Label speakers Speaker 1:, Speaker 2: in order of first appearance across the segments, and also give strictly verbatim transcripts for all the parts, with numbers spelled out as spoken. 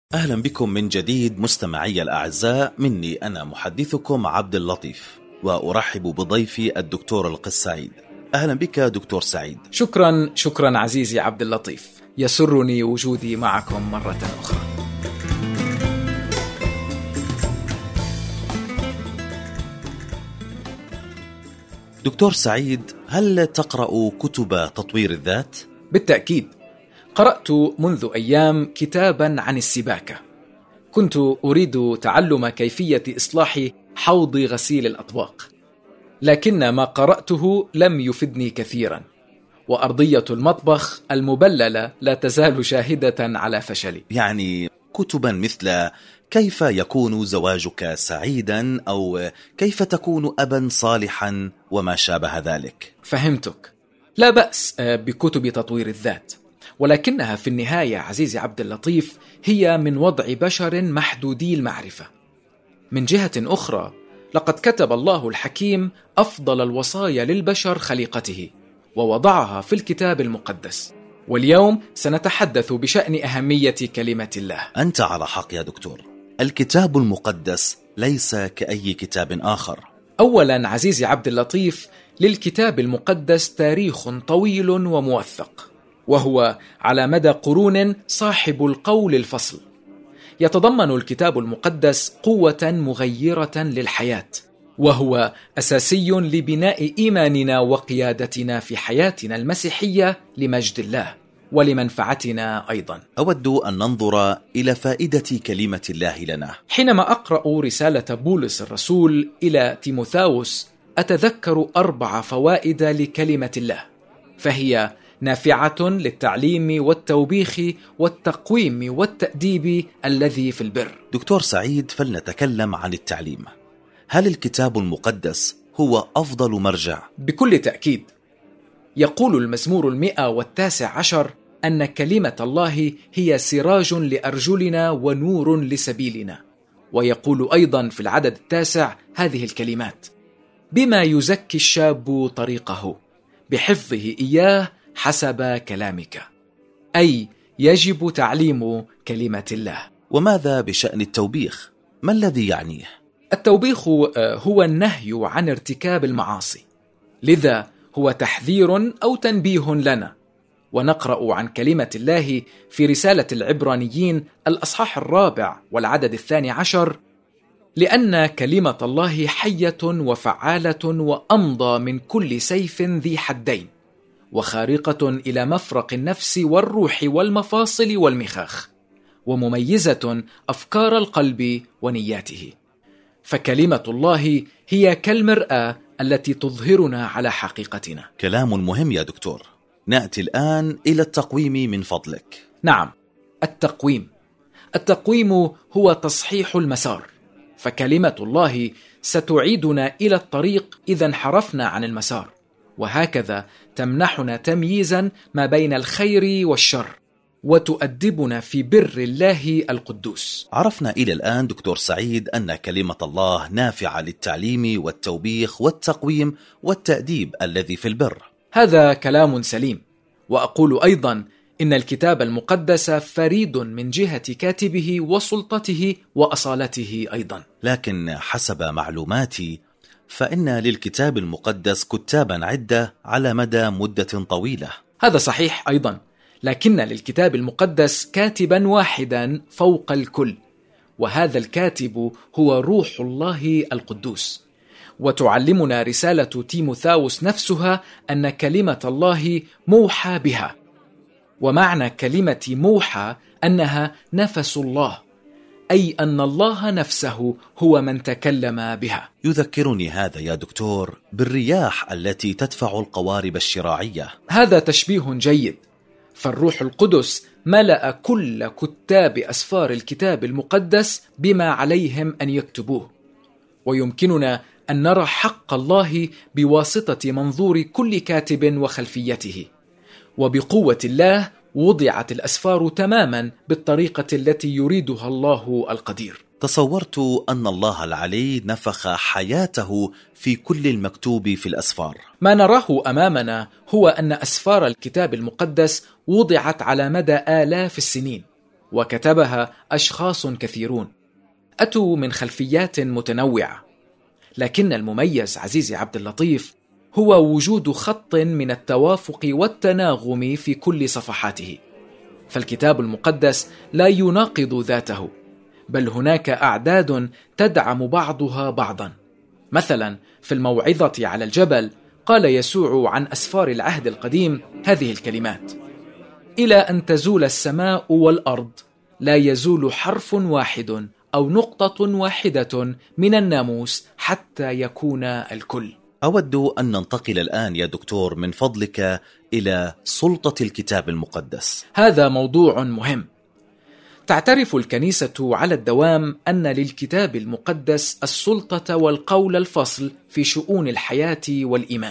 Speaker 1: أهلا بكم من جديد مستمعي الأعزاء، مني أنا محدثكم عبد اللطيف، وأرحب بضيفي الدكتور القس سعيد. أهلا بك دكتور سعيد.
Speaker 2: شكرا شكرا عزيزي عبد اللطيف، يسرني وجودي معكم مرة أخرى.
Speaker 1: دكتور سعيد، هل تقرأ كتب تطوير الذات؟
Speaker 2: بالتأكيد، قرأت منذ أيام كتابا عن السباكة. كنت أريد تعلم كيفية إصلاح حوض غسيل الأطباق، لكن ما قرأته لم يفدني كثيرا، وأرضية المطبخ المبللة لا تزال شاهدة على فشلي.
Speaker 1: يعني كتبا مثل كيف يكون زواجك سعيدا، أو كيف تكون أبا صالحا وما شابه ذلك.
Speaker 2: فهمتك. لا بأس بكتب تطوير الذات، ولكنها في النهاية عزيزي عبد اللطيف هي من وضع بشر محدودي المعرفة. من جهة أخرى، لقد كتب الله الحكيم أفضل الوصايا للبشر خليقته ووضعها في الكتاب المقدس، واليوم سنتحدث بشأن أهمية كلمة الله.
Speaker 1: أنت على حق يا دكتور، الكتاب المقدس ليس كأي كتاب آخر.
Speaker 2: أولا عزيزي عبد اللطيف، للكتاب المقدس تاريخ طويل وموثق، وهو على مدى قرون صاحب القول الفصل. يتضمن الكتاب المقدس قوة مغيرة للحياة، وهو أساسي لبناء إيماننا وقيادتنا في حياتنا المسيحية لمجد الله ولمنفعتنا أيضا.
Speaker 1: أود أن ننظر إلى فائدة كلمة الله لنا.
Speaker 2: حينما أقرأ رسالة بولس الرسول إلى تيموثاوس أتذكر أربع فوائد لكلمة الله، فهي نافعة للتعليم والتوبيخ والتقويم والتأديب الذي في البر.
Speaker 1: دكتور سعيد، فلنتكلم عن التعليم. هل الكتاب المقدس هو أفضل مرجع؟
Speaker 2: بكل تأكيد. يقول المزمور المئة والتاسع عشر أن كلمة الله هي سراج لأرجلنا ونور لسبيلنا، ويقول أيضا في العدد التاسع هذه الكلمات: بما يزكي الشاب طريقه بحفظه إياه حسب كلامك، أي يجب تعليم كلمة الله.
Speaker 1: وماذا بشأن التوبيخ؟ ما الذي يعنيه؟
Speaker 2: التوبيخ هو النهي عن ارتكاب المعاصي، لذا هو تحذير أو تنبيه لنا. ونقرأ عن كلمة الله في رسالة العبرانيين الأصحاح الرابع والعدد الثاني عشر: لأن كلمة الله حية وفعالة وأمضى من كل سيف ذي حدين، وخارقة إلى مفرق النفس والروح والمفاصل والمخاخ، ومميزة أفكار القلب ونياته. فكلمة الله هي كالمرآة التي تظهرنا على حقيقتنا.
Speaker 1: كلام مهم يا دكتور. نأتي الآن إلى التقويم من فضلك.
Speaker 2: نعم، التقويم. التقويم هو تصحيح المسار، فكلمة الله ستعيدنا إلى الطريق إذا انحرفنا عن المسار، وهكذا تمنحنا تمييزا ما بين الخير والشر، وتؤدبنا في بر الله القدوس.
Speaker 1: عرفنا إلى الآن دكتور سعيد أن كلمة الله نافعة للتعليم والتوبيخ والتقويم والتأديب الذي في البر.
Speaker 2: هذا كلام سليم، وأقول أيضا إن الكتاب المقدس فريد من جهة كاتبه وسلطته وأصالته أيضا.
Speaker 1: لكن حسب معلوماتي فإن للكتاب المقدس كتابا عدة على مدى مدة طويلة.
Speaker 2: هذا صحيح أيضا، لكن للكتاب المقدس كاتبا واحدا فوق الكل، وهذا الكاتب هو روح الله القدوس. وتعلمنا رسالة تيموثاوس نفسها أن كلمة الله موحى بها، ومعنى كلمة موحى أنها نفس الله، أي أن الله نفسه هو من تكلم بها.
Speaker 1: يذكرني هذا يا دكتور بالرياح التي تدفع القوارب الشراعية.
Speaker 2: هذا تشبيه جيد، فالروح القدس ملأ كل كتاب أسفار الكتاب المقدس بما عليهم أن يكتبوه، ويمكننا أن نرى حق الله بواسطة منظور كل كاتب وخلفيته. وبقوة الله وضعت الأسفار تماما بالطريقة التي يريدها الله القدير.
Speaker 1: تصورت أن الله العلي نفخ حياته في كل المكتوب في الأسفار.
Speaker 2: ما نراه أمامنا هو أن أسفار الكتاب المقدس وضعت على مدى آلاف السنين، وكتبها أشخاص كثيرون أتوا من خلفيات متنوعة، لكن المميز عزيزي عبد اللطيف هو وجود خط من التوافق والتناغم في كل صفحاته. فالكتاب المقدس لا يناقض ذاته، بل هناك أعداد تدعم بعضها بعضا. مثلا في الموعظة على الجبل قال يسوع عن أسفار العهد القديم هذه الكلمات: إلى أن تزول السماء والأرض لا يزول حرف واحد أو نقطة واحدة من الناموس حتى يكون الكل.
Speaker 1: أود أن ننتقل الآن يا دكتور من فضلك إلى سلطة الكتاب المقدس.
Speaker 2: هذا موضوع مهم. تعترف الكنيسة على الدوام أن للكتاب المقدس السلطة والقول الفصل في شؤون الحياة والإيمان،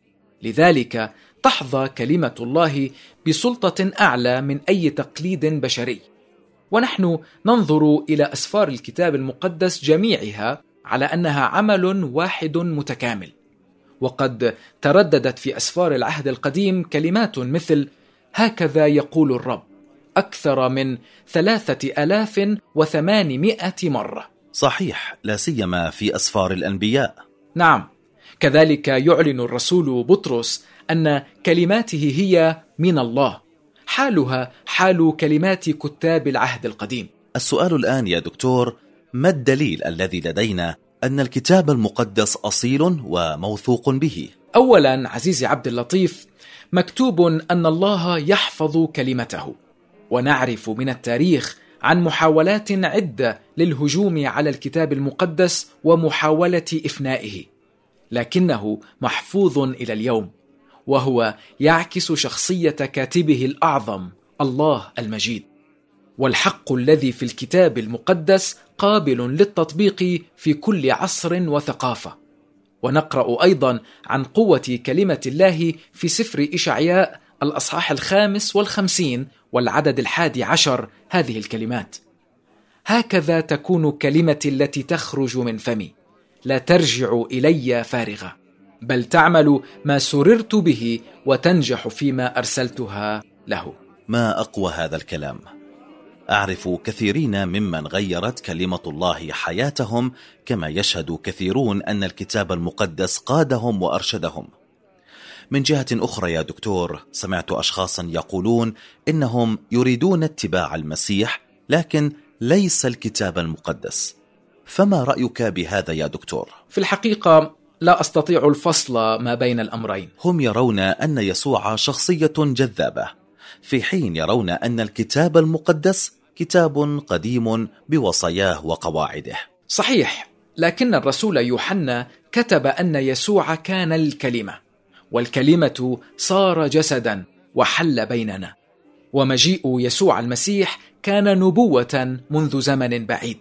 Speaker 2: لذلك تحظى كلمة الله بسلطة أعلى من أي تقليد بشري. ونحن ننظر إلى أسفار الكتاب المقدس جميعها على أنها عمل واحد متكامل. وقد ترددت في أسفار العهد القديم كلمات مثل هكذا يقول الرب أكثر من ثلاثة آلاف وثمانمائة مرة.
Speaker 1: صحيح، لا سيما في أسفار الأنبياء.
Speaker 2: نعم، كذلك يعلن الرسول بطرس أن كلماته هي من الله، حالها حال كلمات كتاب العهد القديم.
Speaker 1: السؤال الآن يا دكتور، ما الدليل الذي لدينا أن الكتاب المقدس أصيل وموثوق به؟
Speaker 2: أولا عزيزي عبد اللطيف، مكتوب أن الله يحفظ كلمته، ونعرف من التاريخ عن محاولات عدة للهجوم على الكتاب المقدس ومحاولة إفنائه، لكنه محفوظ إلى اليوم، وهو يعكس شخصية كاتبه الأعظم الله المجيد. والحق الذي في الكتاب المقدس قابل للتطبيق في كل عصر وثقافة. ونقرأ أيضا عن قوة كلمة الله في سفر إشعياء الأصحاح الخامس والخمسين والعدد الحادي عشر هذه الكلمات: هكذا تكون كلمتي التي تخرج من فمي، لا ترجع إلي فارغة، بل تعمل ما سررت به وتنجح فيما أرسلتها له.
Speaker 1: ما أقوى هذا الكلام! أعرف كثيرين ممن غيرت كلمة الله حياتهم، كما يشهد كثيرون أن الكتاب المقدس قادهم وأرشدهم. من جهة أخرى يا دكتور، سمعت أشخاصا يقولون إنهم يريدون اتباع المسيح لكن ليس الكتاب المقدس، فما رأيك بهذا يا دكتور؟
Speaker 2: في الحقيقة لا أستطيع الفصل ما بين الأمرين.
Speaker 1: هم يرون أن يسوع شخصية جذابة، في حين يرون أن الكتاب المقدس كتاب قديم بوصاياه وقواعده.
Speaker 2: صحيح، لكن الرسول يوحنا كتب أن يسوع كان الكلمة، والكلمة صار جسدا وحل بيننا، ومجيء يسوع المسيح كان نبوة منذ زمن بعيد،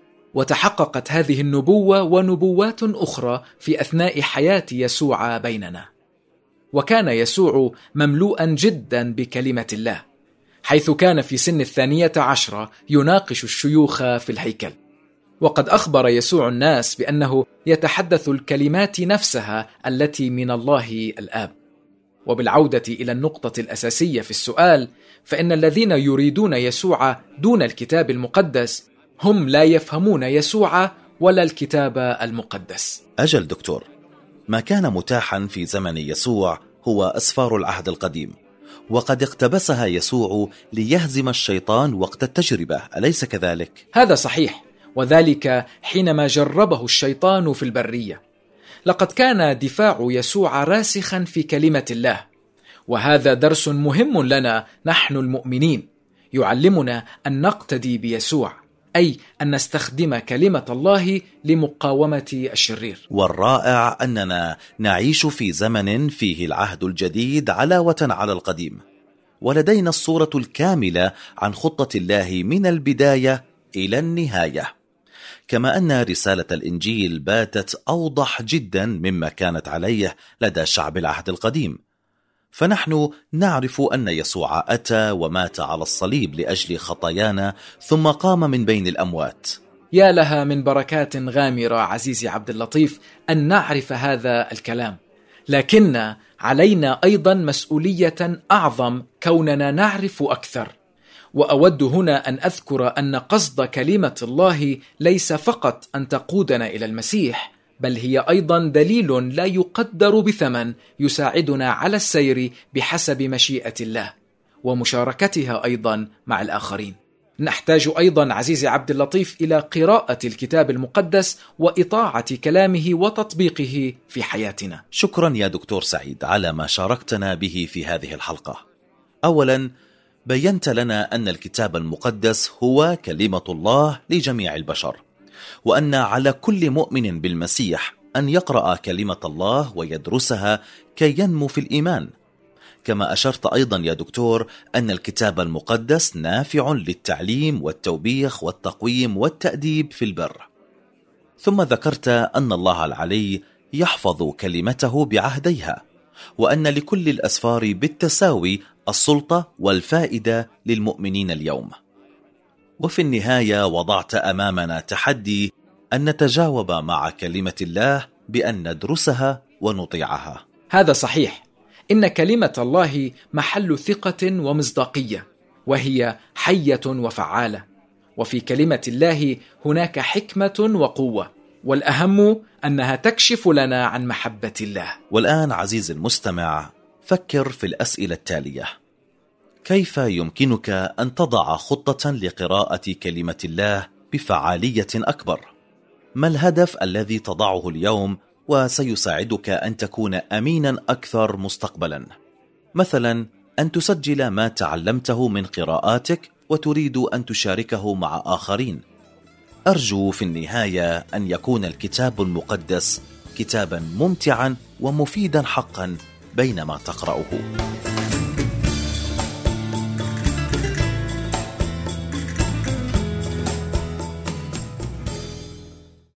Speaker 2: وتحققت هذه النبوة ونبوات أخرى في أثناء حياة يسوع بيننا. وكان يسوع مملوءا جدا بكلمة الله، حيث كان في سن الثانية عشرة يناقش الشيوخ في الهيكل. وقد أخبر يسوع الناس بأنه يتحدث الكلمات نفسها التي من الله الآب. وبالعودة إلى النقطة الأساسية في السؤال، فإن الذين يريدون يسوع دون الكتاب المقدس هم لا يفهمون يسوع ولا الكتاب المقدس.
Speaker 1: أجل دكتور، ما كان متاحا في زمن يسوع هو أسفار العهد القديم، وقد اقتبسها يسوع ليهزم الشيطان وقت التجربة، أليس كذلك؟
Speaker 2: هذا صحيح، وذلك حينما جربه الشيطان في البرية. لقد كان دفاع يسوع راسخا في كلمة الله، وهذا درس مهم لنا نحن المؤمنين، يعلمنا أن نقتدي بيسوع، أي أن نستخدم كلمة الله لمقاومة الشرير.
Speaker 1: والرائع أننا نعيش في زمن فيه العهد الجديد علاوة على القديم، ولدينا الصورة الكاملة عن خطة الله من البداية إلى النهاية، كما أن رسالة الإنجيل باتت أوضح جدا مما كانت عليه لدى شعب العهد القديم. فنحن نعرف أن يسوع أتى ومات على الصليب لأجل خطايانا ثم قام من بين الأموات.
Speaker 2: يا لها من بركات غامرة عزيزي عبد اللطيف أن نعرف هذا الكلام، لكن علينا أيضا مسؤولية أعظم كوننا نعرف أكثر، وأود هنا أن أذكر أن قصد كلمة الله ليس فقط أن تقودنا إلى المسيح، بل هي أيضا دليل لا يقدر بثمن يساعدنا على السير بحسب مشيئة الله ومشاركتها أيضا مع الآخرين. نحتاج أيضا عزيزي عبد اللطيف إلى قراءة الكتاب المقدس وإطاعة كلامه وتطبيقه في حياتنا.
Speaker 1: شكرا يا دكتور سعيد على ما شاركتنا به في هذه الحلقة. أولا، بينت لنا أن الكتاب المقدس هو كلمة الله لجميع البشر، وأن على كل مؤمن بالمسيح أن يقرأ كلمة الله ويدرسها كي ينمو في الإيمان. كما أشرت أيضا يا دكتور أن الكتاب المقدس نافع للتعليم والتوبيخ والتقويم والتأديب في البر. ثم ذكرت أن الله العلي يحفظ كلمته بعهديها، وأن لكل الأسفار بالتساوي السلطة والفائدة للمؤمنين اليوم. وفي النهاية وضعت أمامنا تحدي أن نتجاوب مع كلمة الله بأن ندرسها ونطيعها.
Speaker 2: هذا صحيح، إن كلمة الله محل ثقة ومصداقية، وهي حية وفعالة، وفي كلمة الله هناك حكمة وقوة، والأهم أنها تكشف لنا عن محبة الله.
Speaker 1: والآن عزيزي المستمع، فكر في الأسئلة التالية: كيف يمكنك أن تضع خطة لقراءة كلمة الله بفعالية أكبر؟ ما الهدف الذي تضعه اليوم وسيساعدك أن تكون أمينا أكثر مستقبلا؟ مثلا أن تسجل ما تعلمته من قراءاتك وتريد أن تشاركه مع آخرين. أرجو في النهاية أن يكون الكتاب المقدس كتابا ممتعا ومفيدا حقا بينما تقرأه.